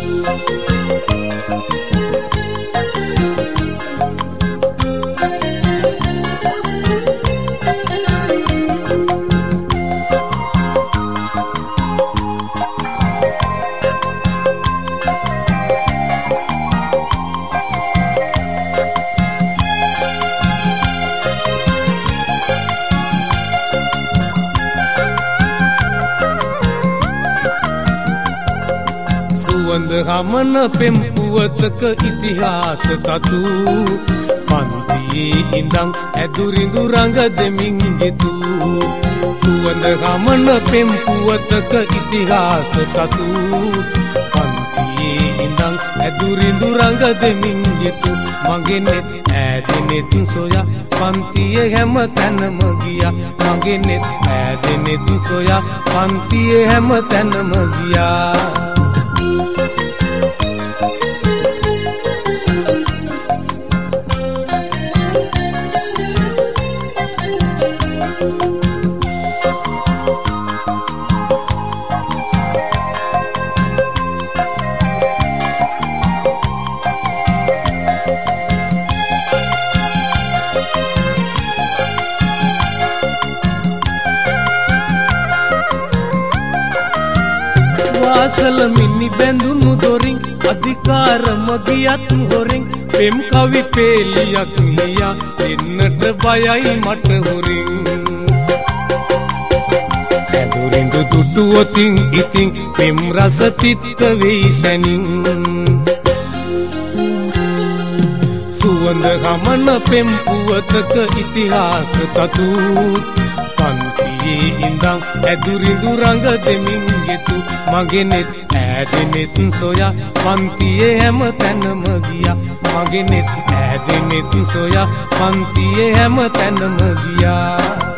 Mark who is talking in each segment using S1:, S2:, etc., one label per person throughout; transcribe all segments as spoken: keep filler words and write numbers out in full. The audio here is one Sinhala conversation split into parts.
S1: සුවඳ හමන පෙම් පුවතක ඉතිහාස තතු පන්තියේ ඉඳන් ඇදුරිඳු රඟ දෙමින් ගෙතු සුවඳ හමන පෙම් පුවතක ඉතිහාස තතු පන්තියේ ඉඳන් ඇදුරිඳු රඟ දෙමින් ගෙතු මගේ නෙත් ඈදෙනෙත් සොයා පන්තියේ හැම තැනම ගියා මගේ නෙත් ඈදෙනෙත් සොයා පන්තියේ හැම තැනම ගියා වාසල මිනි බැඳුණු දොරින් අධිකාර මගියත් හොරින් පෙම් කවි පේලියක් ලියා දෙන්නට බයයි මට හොරින් ඇදුරින්දු දුටුවොතින් ඉතින් පෙම් රස තිත්ත වෙයි සැනින් සුවඳ හමන පෙම් පුවතක ඉතිහාස තතු පන්තියේ ඉඳන් ඇදුරිඳු රඟ දෙමින් ගෙතු මගේ නෙත් ඈදෙනෙත් සොයා පන්තියේ හැම තැනම ගියා මගේ නෙත් ඈදෙනෙත් සොයා පන්තියේ හැම තැනම ගියා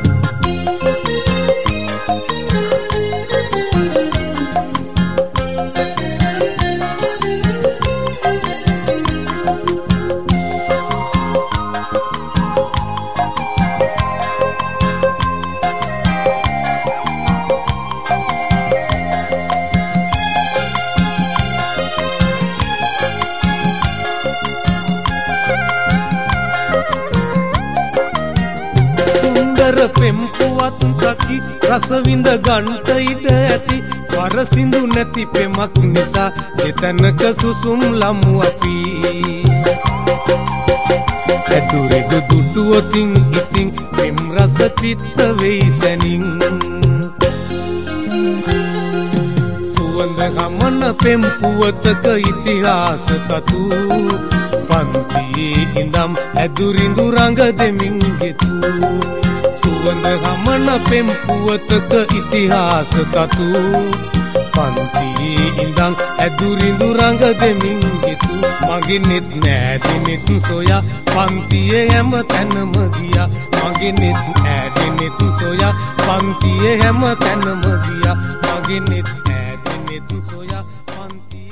S1: පෙම් පුවත් සකි රස විඳ ගන්ට ඉඩ ඇති වරසිඳු නැති පෙමක් නිසා දෙතැනක සුසුම් ලමු අපි ඇදුරිදු දුටුවොතින් ඉතින් පෙම් රස තිත්ත වෙයි සැනින් සුවඳ හමන පෙම් පුවතක ඉතිහාස තතු පන්තියේ ඉඳන් ඇදුරිඳු රඟ දෙමින් ගෙතු සුවඳ හමන පෙම් පුවතක ඉතිහාස තතු පන්තියේ ඉඳන් ඇදුරිඳු රඟ දෙමින් ගෙතු මගේ නෙත් ඈදෙනෙත් සොයා පන්තියේ හැම තැනම ගියා මගේ නෙත් ඈදෙනෙත් සොයා පන්තියේ හැම තැනම ගියා මගේ නෙත් ඈදෙනෙත් සොයා පන්තියේ